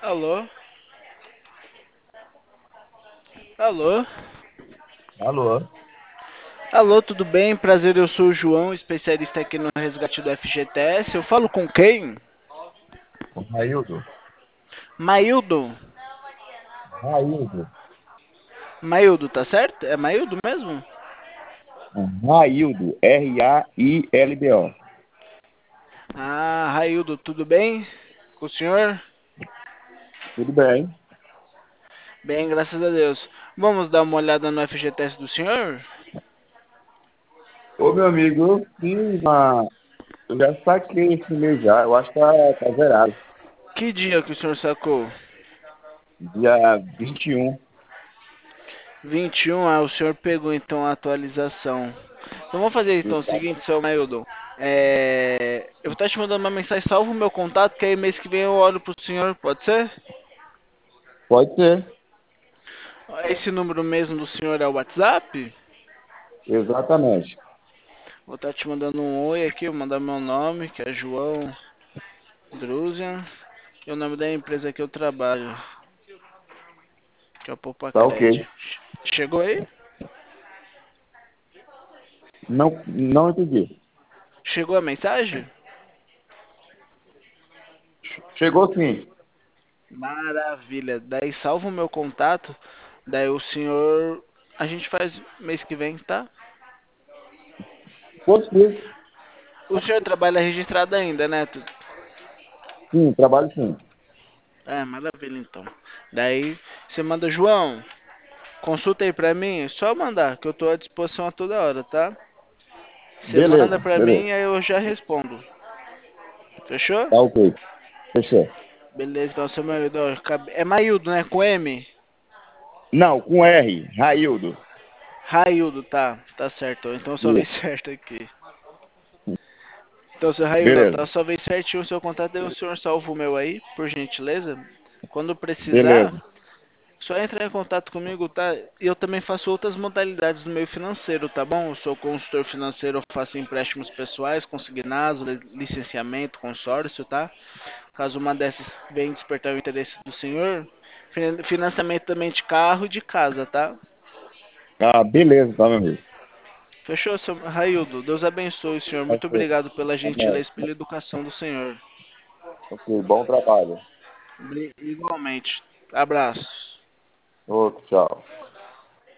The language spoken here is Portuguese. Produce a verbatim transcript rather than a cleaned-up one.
Alô? Alô? Alô, Alô, tudo bem? Prazer, eu sou o João, especialista aqui no resgate do F G T S. Eu falo com quem? o Raildo. Maildo. Raildo. Maildo, tá certo? É Maildo mesmo? Raildo, R A I L D O. Ah, Raildo, tudo bem com o senhor? Tudo bem? Bem, graças a Deus. Vamos dar uma olhada no F G T S do senhor? Ô, meu amigo, eu fiz uma... Eu já saquei esse mês já. Eu acho que tá, tá zerado. Que dia que o senhor sacou? Dia vinte e um. vinte e um, ah, o senhor pegou então a atualização. Então vamos fazer então o Exato. seguinte, seu Maildo. É... Eu vou estar te mandando uma mensagem, salva o meu contato, que aí mês que vem eu olho pro senhor, pode ser? Pode ser. Esse número mesmo do senhor é o WhatsApp? Exatamente. Vou estar te mandando um oi aqui, vou mandar meu nome, que é João Druzian, e o nome da empresa que eu trabalho, que é o Tá Popacred. ok. Chegou aí? Não, não entendi. Chegou a mensagem? Chegou sim. Maravilha. Daí salva o meu contato, daí o senhor... A gente faz mês que vem, tá? Pode ser. O senhor trabalha registrado ainda, né? Tu- Sim, trabalho sim. É, maravilha então. Daí você manda, João, consulta aí pra mim, é só mandar, que eu tô à disposição a toda hora, tá? Você manda Beleza, pra beleza. mim, aí eu já respondo. Fechou? Tá ok. Fechou. Beleza, então seu marido, ó, cabe- é Maildo, né? Com M? Não, com R. Raildo. Raildo, tá, tá certo. Então eu só vi Isso. certo aqui. Então, seu Raildo, ó, Beleza. tá só vez certinho o seu contato, aí o senhor salva o meu aí, por gentileza. Quando precisar, Beleza. só entrar em contato comigo, tá? E eu também faço outras modalidades no meio financeiro, tá bom? Eu sou consultor financeiro, eu faço empréstimos pessoais, consignados, li- licenciamento, consórcio, tá? Caso uma dessas venha despertar o interesse do senhor, fin- financiamento também de carro e de casa, tá? Ah, beleza, tá, meu amigo. Fechou, seu Raildo? Deus abençoe, senhor. Muito Ok. obrigado pela Amém. gentileza e pela educação do senhor. Ok, bom trabalho. Bri- Igualmente. Abraço. Outro, tchau.